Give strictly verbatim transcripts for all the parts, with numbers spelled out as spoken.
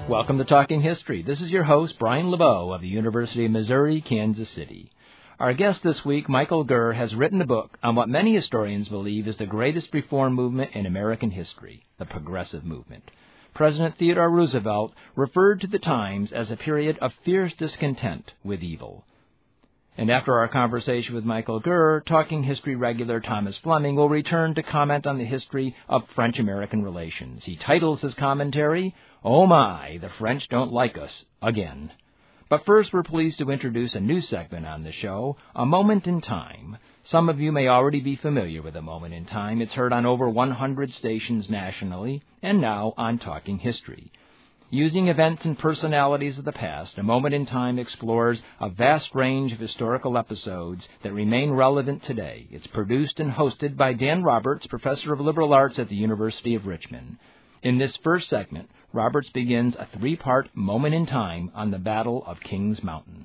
Welcome to Talking History. This is your host, Brian LeBeau of the University of Missouri, Kansas City. Our guest this week, Michael Gurr, has written a book on what many historians believe is the greatest reform movement in American history, the Progressive Movement. President Theodore Roosevelt referred to the times as a period of fierce discontent with evil. And after our conversation with Michael Gurr, Talking History regular Thomas Fleming will return to comment on the history of French-American relations. He titles his commentary, "Oh My, the French Don't Like Us Again." But first, we're pleased to introduce a new segment on the show, A Moment in Time. Some of you may already be familiar with A Moment in Time. It's heard on over one hundred stations nationally, and now on Talking History. Using events and personalities of the past, A Moment in Time explores a vast range of historical episodes that remain relevant today. It's produced and hosted by Dan Roberts, professor of liberal arts at the University of Richmond. In this first segment, Roberts begins a three-part Moment in Time on the Battle of Kings Mountain.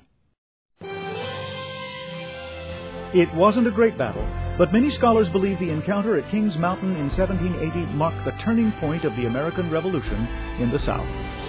It wasn't a great battle, but many scholars believe the encounter at Kings Mountain in seventeen eighty marked the turning point of the American Revolution in the South.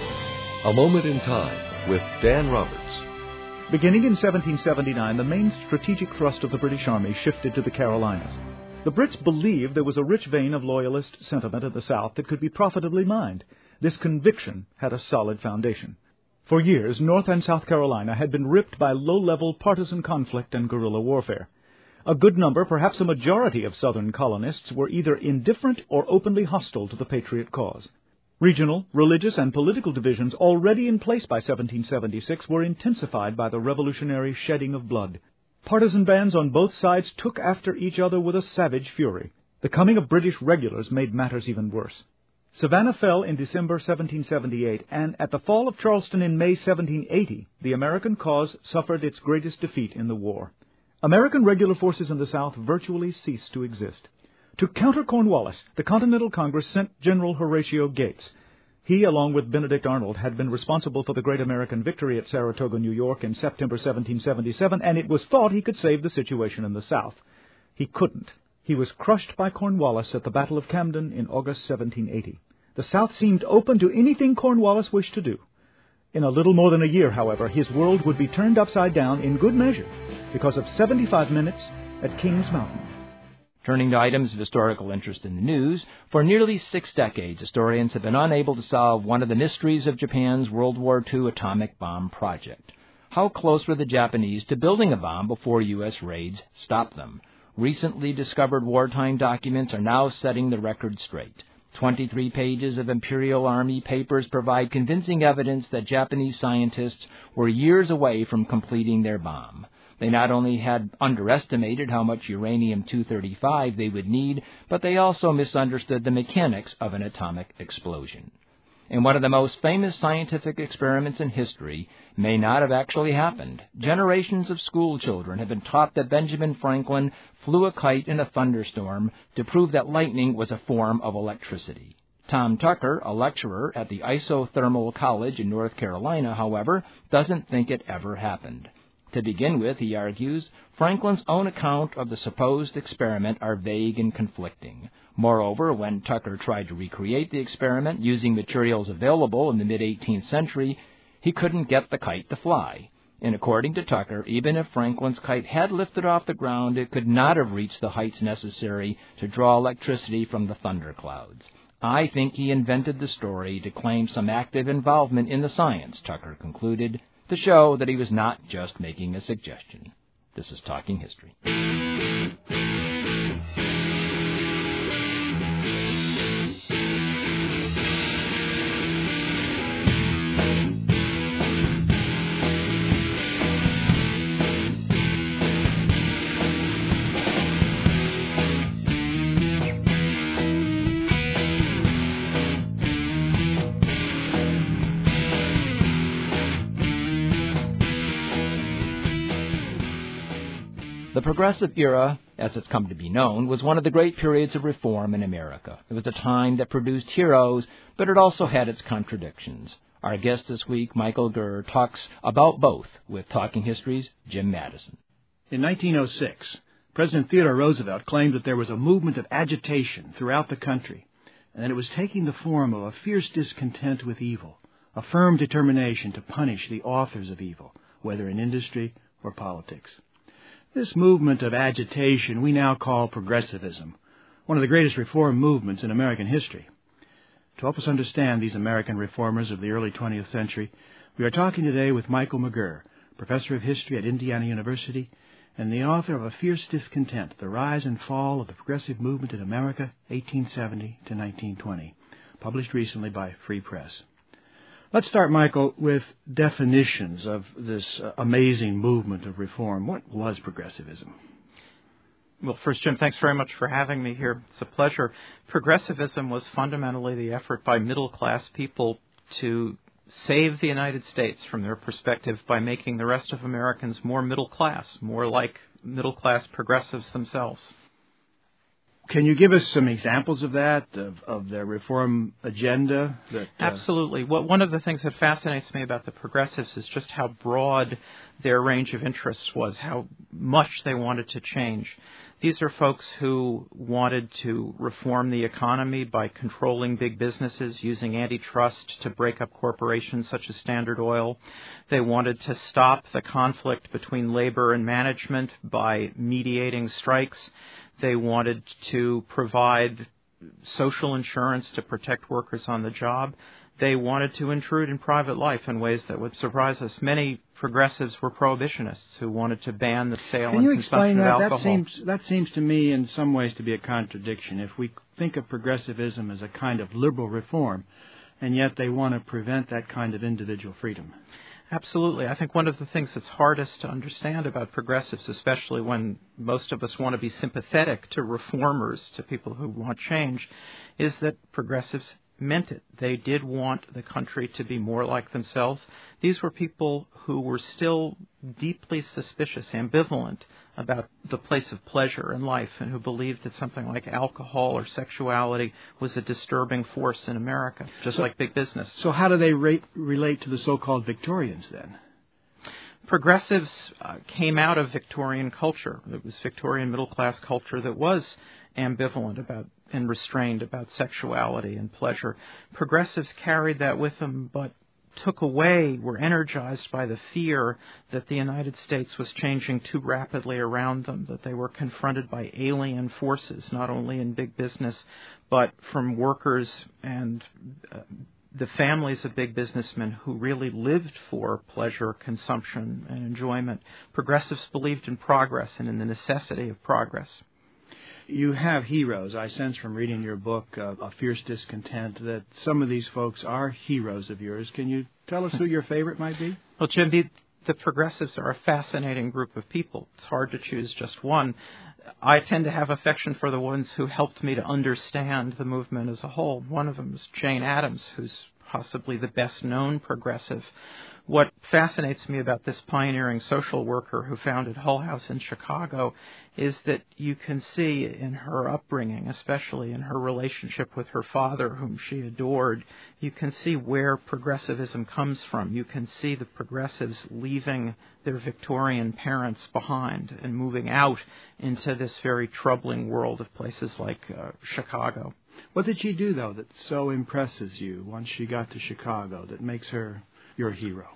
A Moment in Time with Dan Roberts. Beginning in seventeen seventy-nine, the main strategic thrust of the British Army shifted to the Carolinas. The Brits believed there was a rich vein of loyalist sentiment in the South that could be profitably mined. This conviction had a solid foundation. For years, North and South Carolina had been ripped by low-level partisan conflict and guerrilla warfare. A good number, perhaps a majority of Southern colonists were either indifferent or openly hostile to the Patriot cause. Regional, religious, and political divisions already in place by seventeen seventy-six were intensified by the revolutionary shedding of blood. Partisan bands on both sides took after each other with a savage fury. The coming of British regulars made matters even worse. Savannah fell in December seventeen seventy-eight, and at the fall of Charleston in May seventeen eighty, the American cause suffered its greatest defeat in the war. American regular forces in the South virtually ceased to exist. To counter Cornwallis, the Continental Congress sent General Horatio Gates. He, along with Benedict Arnold, had been responsible for the great American victory at Saratoga, New York in September seventeen seventy-seven, and it was thought he could save the situation in the South. He couldn't. He was crushed by Cornwallis at the Battle of Camden in August seventeen eighty. The South seemed open to anything Cornwallis wished to do. In a little more than a year, however, his world would be turned upside down in good measure because of seventy-five minutes at Kings Mountain. Turning to items of historical interest in the news, for nearly six decades, historians have been unable to solve one of the mysteries of Japan's World War Two atomic bomb project. How close were the Japanese to building a bomb before U S raids stopped them? Recently discovered wartime documents are now setting the record straight. twenty-three pages of Imperial Army papers provide convincing evidence that Japanese scientists were years away from completing their bomb. They not only had underestimated how much uranium two thirty-five they would need, but they also misunderstood the mechanics of an atomic explosion. And one of the most famous scientific experiments in history may not have actually happened. Generations of school children have been taught that Benjamin Franklin flew a kite in a thunderstorm to prove that lightning was a form of electricity. Tom Tucker, a lecturer at the Isothermal College in North Carolina, however, doesn't think it ever happened. To begin with, he argues, Franklin's own account of the supposed experiment are vague and conflicting. Moreover, when Tucker tried to recreate the experiment using materials available in the mid-eighteenth century, he couldn't get the kite to fly. And according to Tucker, even if Franklin's kite had lifted off the ground, it could not have reached the heights necessary to draw electricity from the thunderclouds. I think he invented the story to claim some active involvement in the science, Tucker concluded, to show that he was not just making a suggestion. This is Talking History. The Progressive Era, as it's come to be known, was one of the great periods of reform in America. It was a time that produced heroes, but it also had its contradictions. Our guest this week, Michael Gurr, talks about both with Talking History's Jim Madison. In nineteen oh six, President Theodore Roosevelt claimed that there was a movement of agitation throughout the country, and that it was taking the form of a fierce discontent with evil, a firm determination to punish the authors of evil, whether in industry or politics. This movement of agitation we now call progressivism, one of the greatest reform movements in American history. To help us understand these American reformers of the early twentieth century, we are talking today with Michael McGirr, professor of history at Indiana University and the author of A Fierce Discontent, The Rise and Fall of the Progressive Movement in America, eighteen seventy to nineteen twenty, published recently by Free Press. Let's start, Michael, with definitions of this uh, amazing movement of reform. What was progressivism? Well, first, Jim, thanks very much for having me here. It's a pleasure. Progressivism was fundamentally the effort by middle-class people to save the United States from their perspective by making the rest of Americans more middle class, more like middle-class progressives themselves. Can you give us some examples of that, of, of their reform agenda? That, uh... Absolutely. Well, one of the things that fascinates me about the progressives is just how broad their range of interests was, how much they wanted to change. These are folks who wanted to reform the economy by controlling big businesses, using antitrust to break up corporations such as Standard Oil. They wanted to stop the conflict between labor and management by mediating strikes. They wanted to provide social insurance to protect workers on the job. They wanted to intrude in private life in ways that would surprise us. Many progressives were prohibitionists who wanted to ban the sale Can and you consumption explain that? of alcohol. That seems, that seems to me in some ways to be a contradiction. If we think of progressivism as a kind of liberal reform, and yet they want to prevent that kind of individual freedom. Absolutely. I think one of the things that's hardest to understand about progressives, especially when most of us want to be sympathetic to reformers, to people who want change, is that progressives meant it. They did want the country to be more like themselves. These were people who were still deeply suspicious, ambivalent about the place of pleasure in life, and who believed that something like alcohol or sexuality was a disturbing force in America, just so, like big business. So how do they rate, relate to the so-called Victorians then? Progressives uh, came out of Victorian culture. It was Victorian middle-class culture that was ambivalent about and restrained about sexuality and pleasure. Progressives carried that with them, but took away, were energized by the fear that the United States was changing too rapidly around them, that they were confronted by alien forces, not only in big business, but from workers and uh, the families of big businessmen who really lived for pleasure, consumption, and enjoyment. Progressives believed in progress and in the necessity of progress. You have heroes. I sense from reading your book, uh, A Fierce Discontent, that some of these folks are heroes of yours. Can you tell us who your favorite might be? Well, Jim, the, the progressives are a fascinating group of people. It's hard to choose just one. I tend to have affection for the ones who helped me to understand the movement as a whole. One of them is Jane Addams, who's possibly the best-known progressive. What fascinates me about this pioneering social worker who founded Hull House in Chicago is that you can see in her upbringing, especially in her relationship with her father, whom she adored, you can see where progressivism comes from. You can see the progressives leaving their Victorian parents behind and moving out into this very troubling world of places like uh, Chicago. What did she do, though, that so impresses you once she got to Chicago, that makes her your hero?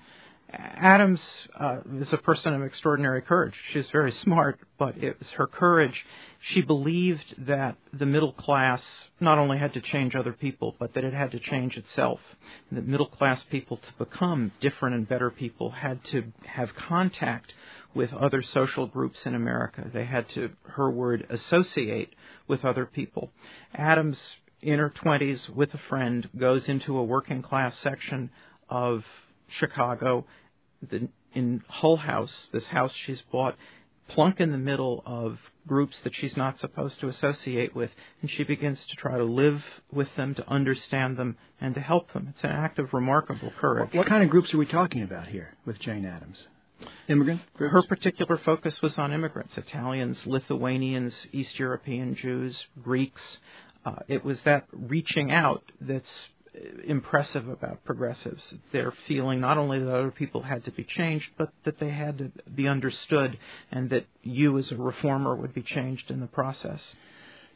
Addams uh, is a person of extraordinary courage. She's very smart, but it was her courage. She believed that the middle class not only had to change other people, but that it had to change itself. And that middle class people, to become different and better people, had to have contact with other social groups in America. They had to, her word, associate with other people. Addams, in her twenties, with a friend, goes into a working class section of Chicago, the, in Hull House, this house she's bought, plunk in the middle of groups that she's not supposed to associate with, and she begins to try to live with them, to understand them, and to help them. It's an act of remarkable courage. What, what kind of groups are we talking about here with Jane Addams? Immigrant groups? Her particular focus was on immigrants, Italians, Lithuanians, East European Jews, Greeks. Uh, it was that reaching out that's impressive about progressives. Their feeling not only that other people had to be changed, but that they had to be understood, and that you as a reformer would be changed in the process.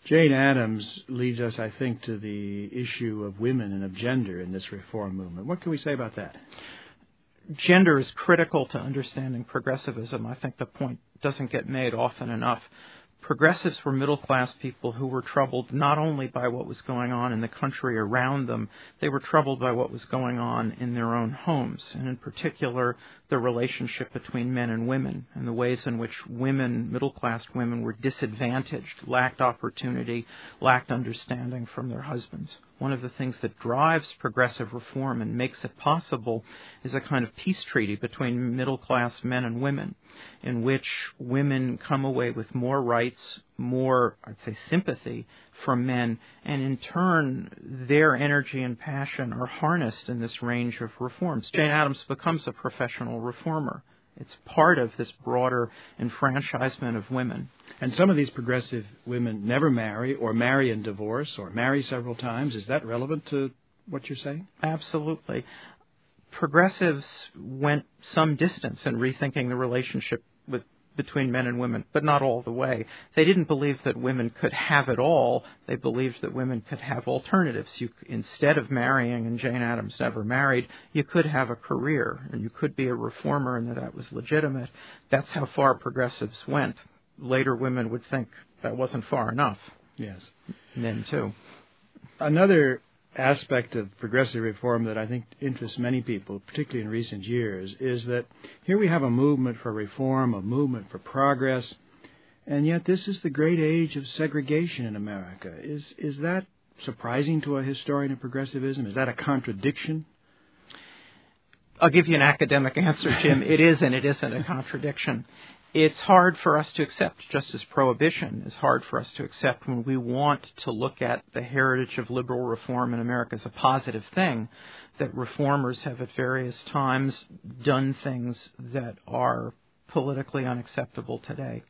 Jane Addams leads us, I think, to the issue of women and of gender in this reform movement. What can we say about that? Gender is critical to understanding progressivism. I think the point doesn't get made often enough. Progressives were middle-class people who were troubled not only by what was going on in the country around them, they were troubled by what was going on in their own homes, and in particular, the relationship between men and women, and the ways in which women, middle-class women, were disadvantaged, lacked opportunity, lacked understanding from their husbands. One of the things that drives progressive reform and makes it possible is a kind of peace treaty between middle-class men and women, in which women come away with more rights, more, I'd say, sympathy from men, and in turn, their energy and passion are harnessed in this range of reforms. Jane Addams becomes a professional reformer. It's part of this broader enfranchisement of women. And some of these progressive women never marry or marry and divorce or marry several times. Is that relevant to what you're saying? Absolutely. Progressives went some distance in rethinking the relationship with, between men and women, but not all the way. They didn't believe that women could have it all. They believed that women could have alternatives. You, instead of marrying, and Jane Addams never married, you could have a career, and you could be a reformer, and that that was legitimate. That's how far progressives went. Later women would think that wasn't far enough. Yes. Men, too. Another aspect of progressive reform that I think interests many people, particularly in recent years, is that here we have a movement for reform, a movement for progress, and yet this is the great age of segregation in America. Is is that surprising to a historian of progressivism? Is that a contradiction? I'll give you an academic answer, Jim. It is and it isn't a contradiction. It's hard for us to accept, just as prohibition is hard for us to accept when we want to look at the heritage of liberal reform in America as a positive thing, that reformers have at various times done things that are politically unacceptable today.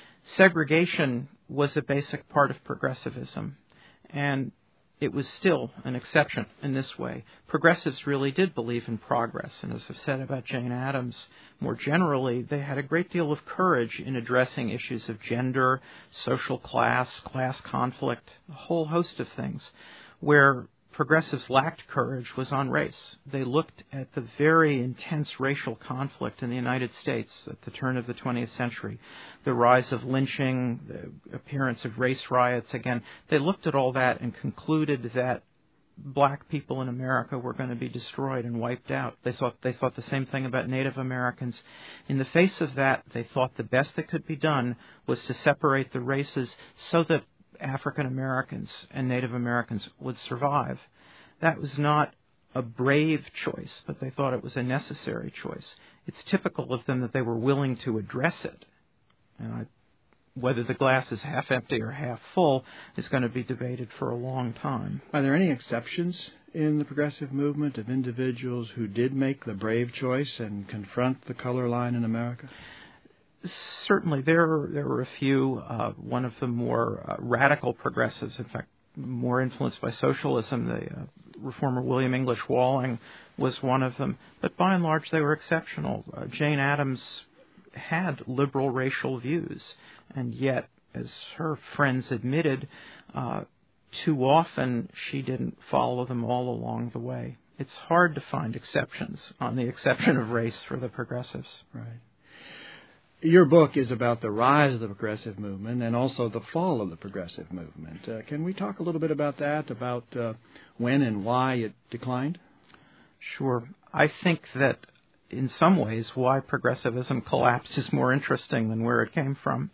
Segregation was a basic part of progressivism, and it was still an exception in this way. Progressives really did believe in progress, and as I've said about Jane Addams, more generally, they had a great deal of courage in addressing issues of gender, social class, class conflict, a whole host of things. Where progressives lacked courage was on race. They looked at the very intense racial conflict in the United States at the turn of the twentieth century, the rise of lynching, the appearance of race riots again. They looked at all that and concluded that black people in America were going to be destroyed and wiped out. They thought they thought the same thing about Native Americans. In the face of that, they thought the best that could be done was to separate the races so that African Americans and Native Americans would survive. That was not a brave choice, but they thought it was a necessary choice. It's typical of them that they were willing to address it. And I, whether the glass is half empty or half full is going to be debated for a long time. Are there any exceptions in the progressive movement of individuals who did make the brave choice and confront the color line in America? Certainly, there there were a few. Uh, one of the more uh, radical progressives, in fact, more influenced by socialism, the uh, reformer William English Walling was one of them. But by and large, they were exceptional. Uh, Jane Addams had liberal racial views, and yet, as her friends admitted, uh, too often she didn't follow them all along the way. It's hard to find exceptions on the exception of race for the progressives. Right. Your book is about the rise of the progressive movement and also the fall of the progressive movement. Uh, can we talk a little bit about that, about uh, when and why it declined? Sure. I think that in some ways why progressivism collapsed is more interesting than where it came from.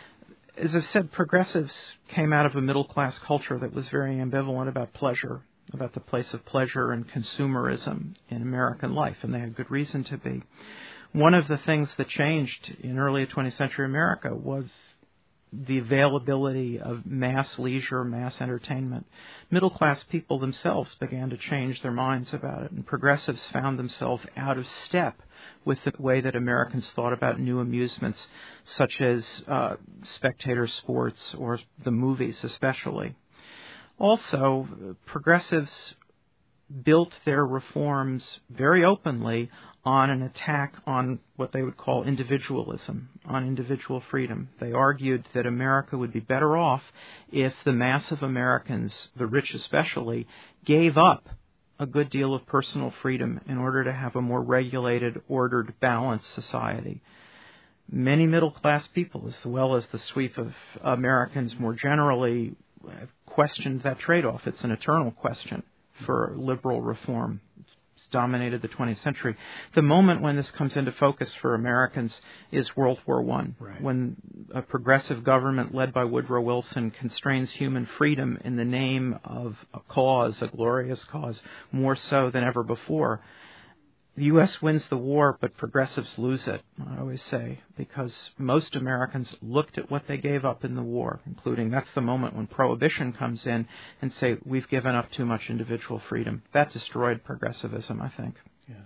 As I've said, progressives came out of a middle-class culture that was very ambivalent about pleasure, about the place of pleasure and consumerism in American life, and they had good reason to be. One of the things that changed in early twentieth century America was the availability of mass leisure, mass entertainment. Middle-class people themselves began to change their minds about it, and progressives found themselves out of step with the way that Americans thought about new amusements, such as uh, spectator sports or the movies especially. Also, progressives built their reforms very openly on an attack on what they would call individualism, on individual freedom. They argued that America would be better off if the mass of Americans, the rich especially, gave up a good deal of personal freedom in order to have a more regulated, ordered, balanced society. Many middle-class people, as well as the sweep of Americans more generally, have questioned that trade-off. It's an eternal question for liberal reform. It's dominated the twentieth century. The moment when this comes into focus for Americans is World War One, right. when a progressive government led by Woodrow Wilson constrains human freedom in the name of a cause, a glorious cause, more so than ever before. The U S wins the war, but progressives lose it, I always say, because most Americans looked at what they gave up in the war, including that's the moment when Prohibition comes in and say, we've given up too much individual freedom. That destroyed progressivism, I think. Yes.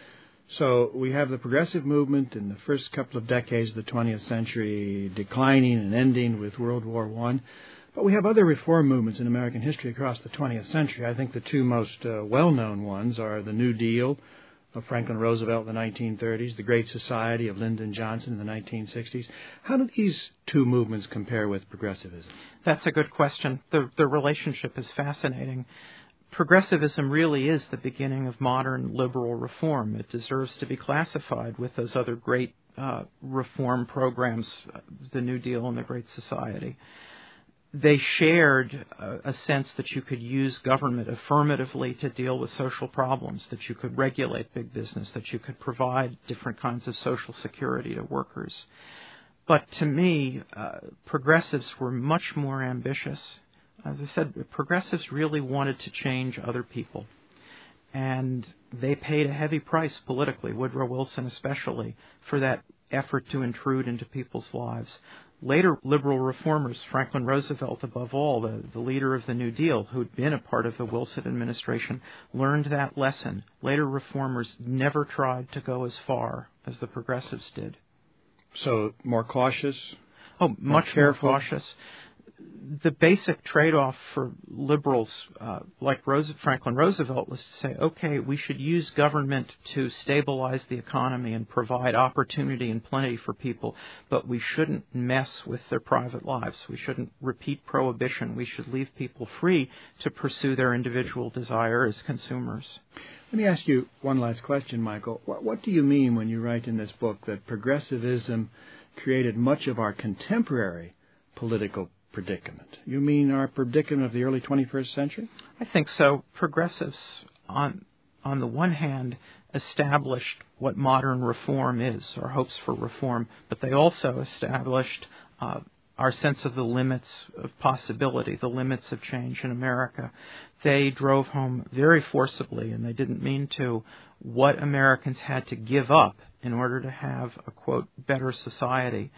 So we have the progressive movement in the first couple of decades of the twentieth century declining and ending with World War One. But we have other reform movements in American history across the twentieth century. I think the two most uh, well-known ones are the New Deal of Franklin Roosevelt in the nineteen thirties, the Great Society of Lyndon Johnson in the nineteen sixties. How do these two movements compare with progressivism? That's a good question. The, the relationship is fascinating. Progressivism really is the beginning of modern liberal reform. It deserves to be classified with those other great uh, reform programs, the New Deal and the Great Society. They shared a, a sense that you could use government affirmatively to deal with social problems, that you could regulate big business, that you could provide different kinds of social security to workers. But to me, uh, progressives were much more ambitious. As I said, progressives really wanted to change other people. And they paid a heavy price politically, Woodrow Wilson especially, for that effort to intrude into people's lives. Later liberal reformers, Franklin Roosevelt above all, the, the leader of the New Deal, who'd been a part of the Wilson administration, learned that lesson. Later reformers never tried to go as far as the progressives did. So more cautious? Oh, much more, careful. more cautious. The basic trade-off for liberals uh, like Rose, Franklin Roosevelt was to say, okay, we should use government to stabilize the economy and provide opportunity and plenty for people, but we shouldn't mess with their private lives. We shouldn't repeat prohibition. We should leave people free to pursue their individual desire as consumers. Let me ask you one last question, Michael. What, what do you mean when you write in this book that progressivism created much of our contemporary political predicament? You mean our predicament of the early twenty-first century? I think so. Progressives, on on the one hand, established what modern reform is, our hopes for reform, but they also established uh, our sense of the limits of possibility, the limits of change in America. They drove home very forcibly, and they didn't mean to, what Americans had to give up in order to have a, quote, better society.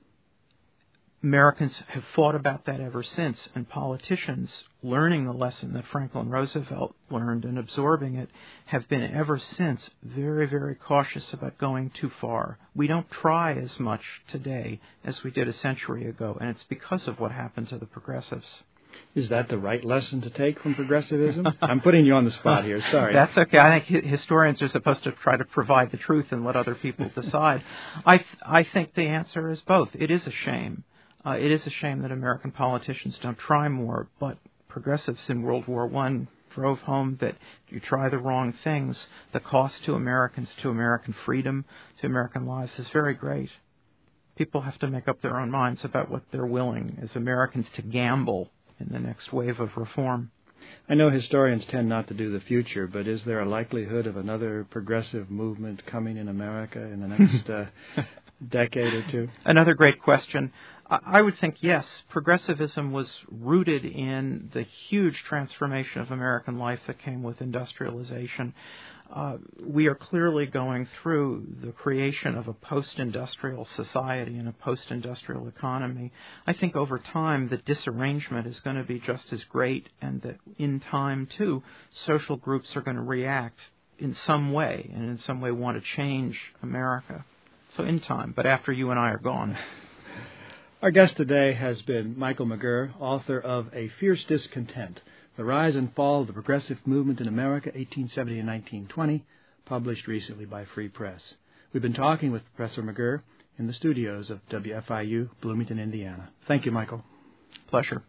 Americans have fought about that ever since, and politicians, learning the lesson that Franklin Roosevelt learned and absorbing it, have been ever since very, very cautious about going too far. We don't try as much today as we did a century ago, and it's because of what happened to the progressives. Is that the right lesson to take from progressivism? I'm putting you on the spot here, sorry. That's okay. I think historians are supposed to try to provide the truth and let other people decide. I th- I think the answer is both. It is a shame. Uh, it is a shame that American politicians don't try more, but progressives in World War One drove home that you try the wrong things, the cost to Americans, to American freedom, to American lives is very great. People have to make up their own minds about what they're willing as Americans to gamble in the next wave of reform. I know historians tend not to do the future, but is there a likelihood of another progressive movement coming in America in the next uh, decade or two? Another great question. I would think, yes, progressivism was rooted in the huge transformation of American life that came with industrialization. Uh, we are clearly going through the creation of a post-industrial society and a post-industrial economy. I think over time the disarrangement is going to be just as great, and that in time, too, social groups are going to react in some way and in some way want to change America. So in time, but after you and I are gone. Our guest today has been Michael McGirr, author of A Fierce Discontent, The Rise and Fall of the Progressive Movement in America, eighteen seventy to nineteen twenty, published recently by Free Press. We've been talking with Professor McGirr in the studios of W F I U, Bloomington, Indiana. Thank you, Michael. Pleasure.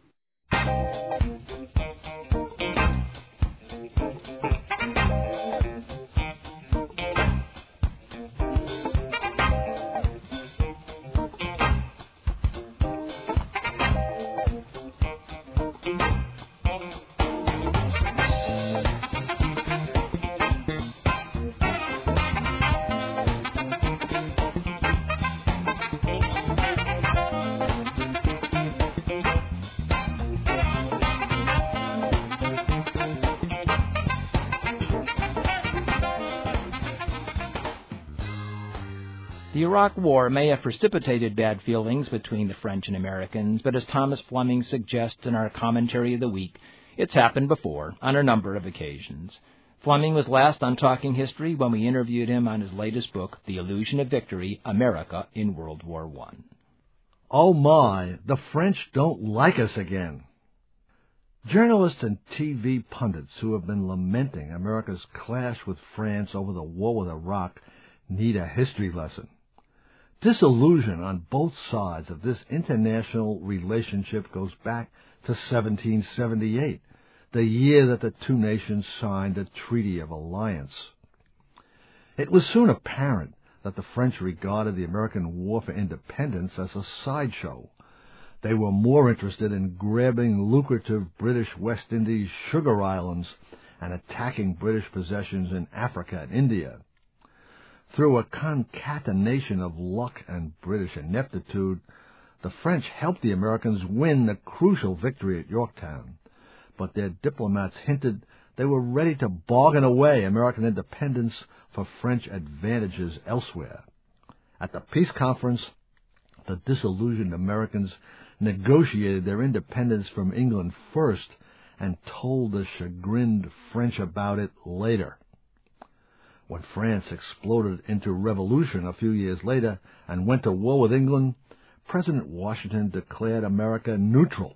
The Iraq War may have precipitated bad feelings between the French and Americans, but as Thomas Fleming suggests in our commentary of the week, it's happened before on a number of occasions. Fleming was last on Talking History when we interviewed him on his latest book, The Illusion of Victory, America in World War One. Oh my, the French don't like us again. Journalists and T V pundits who have been lamenting America's clash with France over the war with Iraq need a history lesson. Disillusion on both sides of this international relationship goes back to seventeen seventy-eight, the year that the two nations signed the Treaty of Alliance. It was soon apparent that the French regarded the American War for Independence as a sideshow. They were more interested in grabbing lucrative British West Indies sugar islands and attacking British possessions in Africa and India. Through a concatenation of luck and British ineptitude, the French helped the Americans win the crucial victory at Yorktown, but their diplomats hinted they were ready to bargain away American independence for French advantages elsewhere. At the peace conference, the disillusioned Americans negotiated their independence from England first and told the chagrined French about it later. When France exploded into revolution a few years later and went to war with England, President Washington declared America neutral.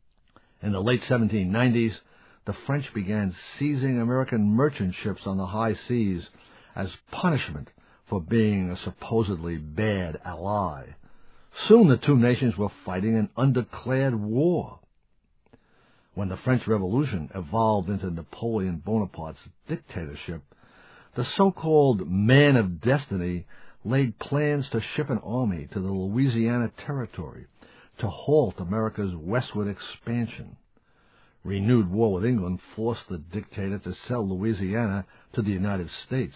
In the late seventeen nineties, the French began seizing American merchant ships on the high seas as punishment for being a supposedly bad ally. Soon the two nations were fighting an undeclared war. When the French Revolution evolved into Napoleon Bonaparte's dictatorship, the so-called Man of Destiny laid plans to ship an army to the Louisiana Territory to halt America's westward expansion. Renewed war with England forced the dictator to sell Louisiana to the United States.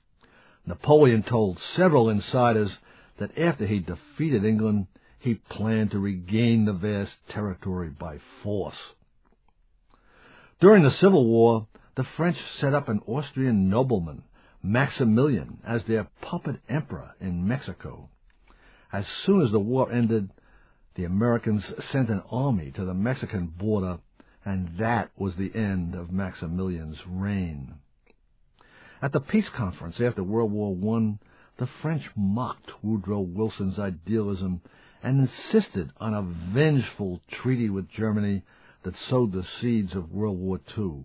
Napoleon told several insiders that after he defeated England, he planned to regain the vast territory by force. During the Civil War, the French set up an Austrian nobleman, Maximilian, as their puppet emperor in Mexico. As soon as the war ended, the Americans sent an army to the Mexican border, and that was the end of Maximilian's reign. At the peace conference after World War One, the French mocked Woodrow Wilson's idealism and insisted on a vengeful treaty with Germany that sowed the seeds of World War Two.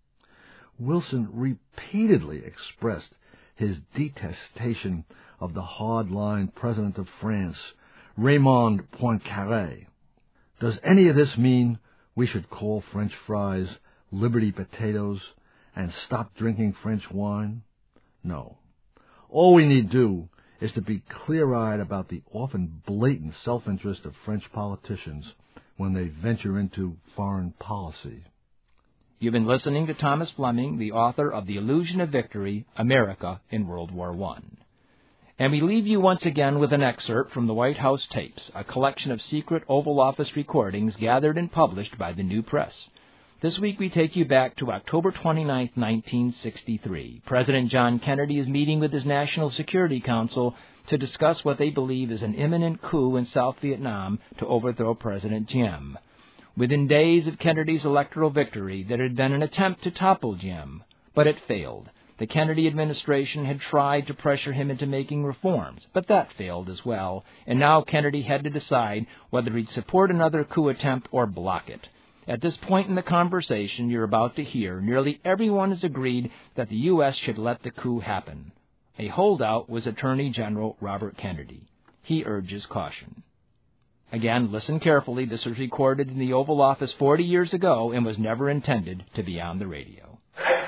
Wilson repeatedly expressed his detestation of the hard-line president of France, Raymond Poincaré. Does any of this mean we should call French fries Liberty potatoes and stop drinking French wine? No. All we need do is to be clear-eyed about the often blatant self-interest of French politicians when they venture into foreign policy. You've been listening to Thomas Fleming, the author of The Illusion of Victory, America in World War One. And we leave you once again with an excerpt from the White House Tapes, a collection of secret Oval Office recordings gathered and published by the New Press. This week we take you back to October twenty-ninth, nineteen sixty-three. President John Kennedy is meeting with his National Security Council to discuss what they believe is an imminent coup in South Vietnam to overthrow President Diem. Within days of Kennedy's electoral victory, there had been an attempt to topple Diem, but it failed. The Kennedy administration had tried to pressure him into making reforms, but that failed as well, and now Kennedy had to decide whether he'd support another coup attempt or block it. At this point in the conversation you're about to hear, nearly everyone has agreed that the U S should let the coup happen. A holdout was Attorney General Robert Kennedy. He urges caution. Again, listen carefully. This was recorded in the Oval Office forty years ago and was never intended to be on the radio.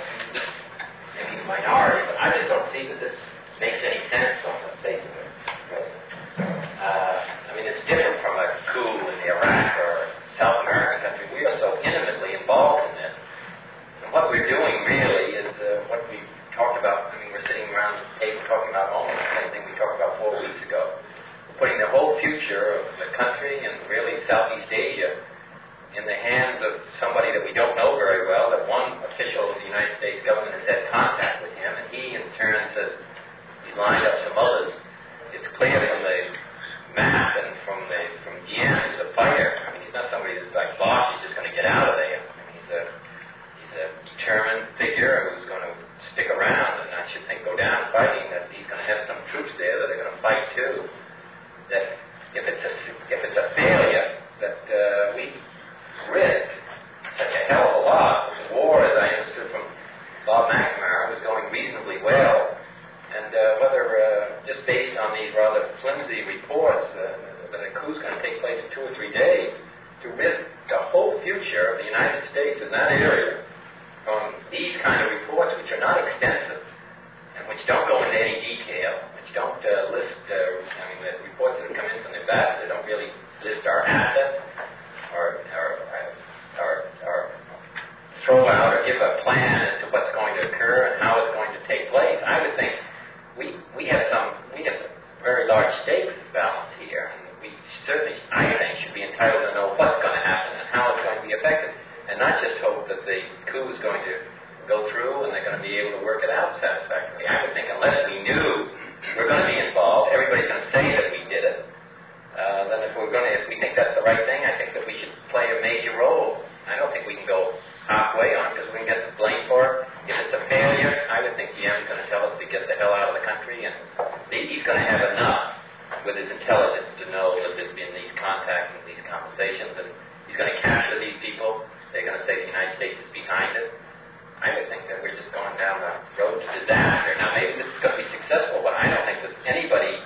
Maybe a minority, but I just don't see that this makes any sense on the face of it. Uh, I mean, it's different from a coup in Iraq or South American country. We are so intimately involved in this. And what we're doing really is uh, what we talked about. I mean, we're sitting around the table talking about almost the same thing we talked about four weeks ago. Putting the whole future of the country and really Southeast Asia in the hands of somebody that we don't know very well, that one official of the United States government has had contact with him, and he in turn says he's lined up some others. It's clear from the map and from the from Diem, he's a fighter. I mean, he's not somebody that's like boss, he's just going to get out of there. I mean, he's a he's a determined figure who's going to stick around, and I should think go down fighting, that he's going to have some troops there that are going to fight too. That if it's a if it's a failure, that uh, we risk such a hell of a lot. The war, as I understood from Bob McNamara, was going reasonably well, and uh, whether uh, just based on these rather flimsy reports uh, that a coup is going to take place in two or three days, to risk the whole future of the United States in that area from these kind of reports, which are not extensive and which don't go into any detail. Don't uh, list, uh, I mean, the reports that have come in from the ambassador don't really list our assets or, or, or, or throw out or give a plan as to what's going to occur and how it's going to take place. I would think we we have some we have some very large stakes balance here, and we certainly, I think, should be entitled to know what's going to happen and how it's going to be affected, and not just hope that the coup is going to go through and they're going to be able to work it out satisfactorily. I would think unless we knew we're going to be involved, everybody's going to say that we did it. Uh, then if we're going to, if we think that's the right thing, I think that we should play a major role. I don't think we can go halfway on because we can get the blame for it. If it's a failure, I would think Diem's going to tell us to get the hell out of the country, and he's going to have enough with his intelligence to know that there's been these contacts and these conversations, and he's going to capture these people. They're going to say the United States is behind it. I would think that we're just going down the road to disaster. Now, maybe this is going to be successful, but I don't think that anybody,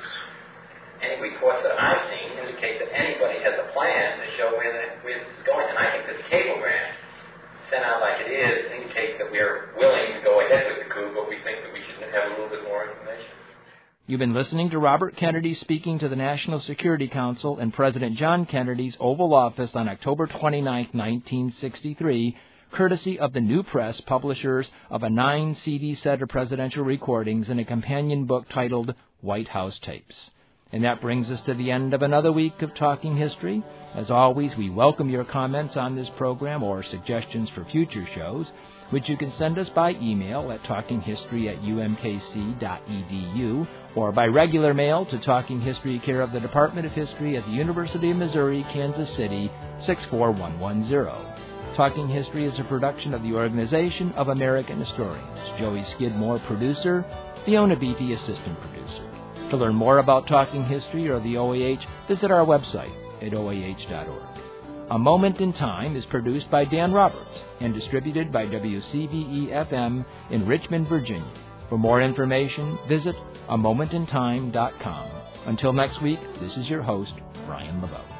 any reports that I've seen indicate that anybody has a plan to show where, the, where this is going. And I think this cablegram sent out like it is indicates that we're willing to go ahead with the coup, but we think that we should have a little bit more information. You've been listening to Robert Kennedy speaking to the National Security Council in President John Kennedy's Oval Office on October twenty-ninth, nineteen sixty-three, courtesy of the New Press, publishers of a nine-C D set of presidential recordings and a companion book titled White House Tapes. And that brings us to the end of another week of Talking History. As always, we welcome your comments on this program or suggestions for future shows, which you can send us by email at talkinghistory at u m k c dot e d u or by regular mail to Talking History, care of the Department of History at the University of Missouri, Kansas City, six four one one zero. Talking History is a production of the Organization of American Historians. Joey Skidmore, producer. Fiona Beatty, assistant producer. To learn more about Talking History or the O A H, visit our website at o a h dot org. A Moment in Time is produced by Dan Roberts and distributed by W C V E F M in Richmond, Virginia. For more information, visit a moment in time dot com. Until next week, this is your host, Brian LeBeau.